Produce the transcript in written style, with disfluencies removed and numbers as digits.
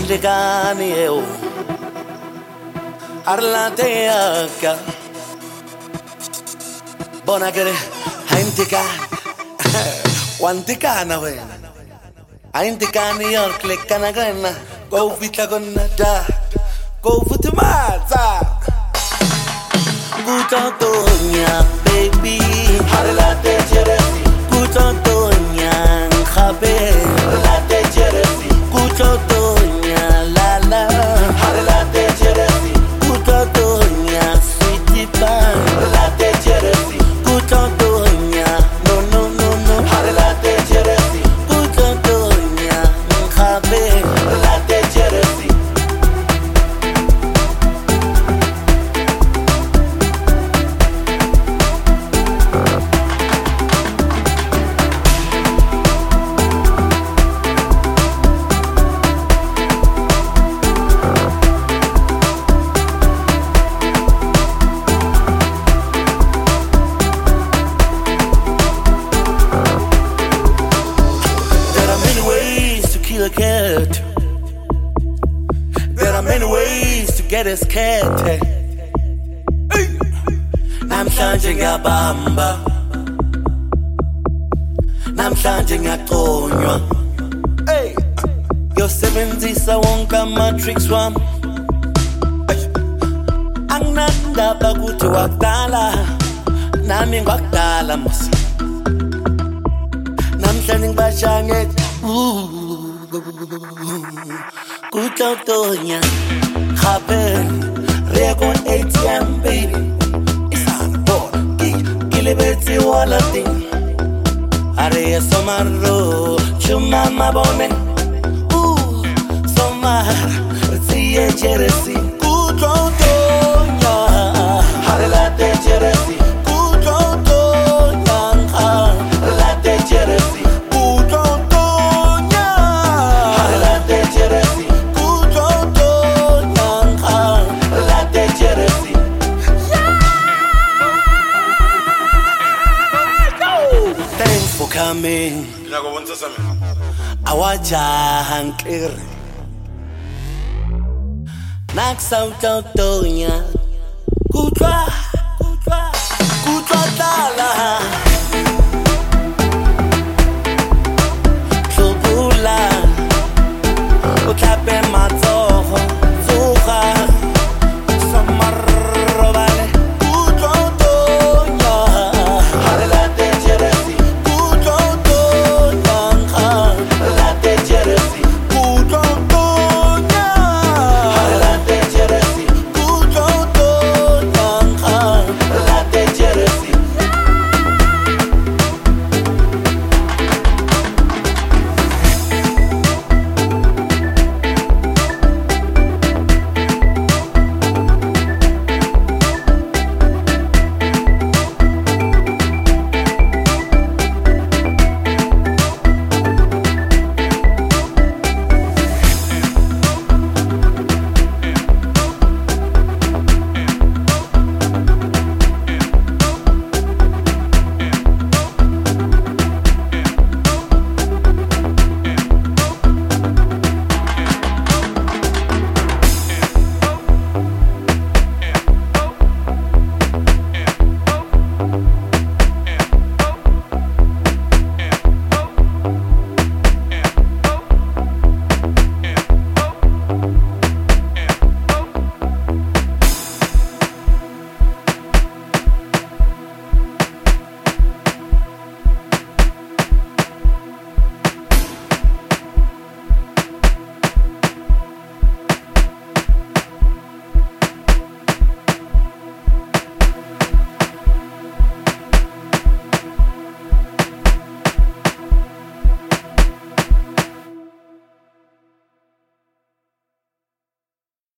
Handicani eu Arlateaka Bonagere Handicani Wantikana we Handicani yo clickana gana Go fita gonna da Go futimata Gutotonya baby Arlate jeresi Gutotonya Khabe Arlate jeresi Gutotonya lala Arlate jeresi Gutotonya sweetie pie Arlate jeresi Gutotonya no no no no Arlate jeresi Gutotonya Khabe Arlate jeresi There are many ways to get us cat. Namhlanje ngiyabamba namhlanje ngiyaqonywa yosebenzisa wonke ama-tricks wami anginandaba ukuthi wakudala nami ngwakudala musa namhlanje ngibasha ngethi Gutotonya Khabe Rego ATM baby Isando Kilebeti wala ting Are somaro Chuma mabone Somar Tsiye jeresi Gutotonya Harelate jeresi Gutotonya Harelate jeresi coming awajahankir naksautotonya kutwa dala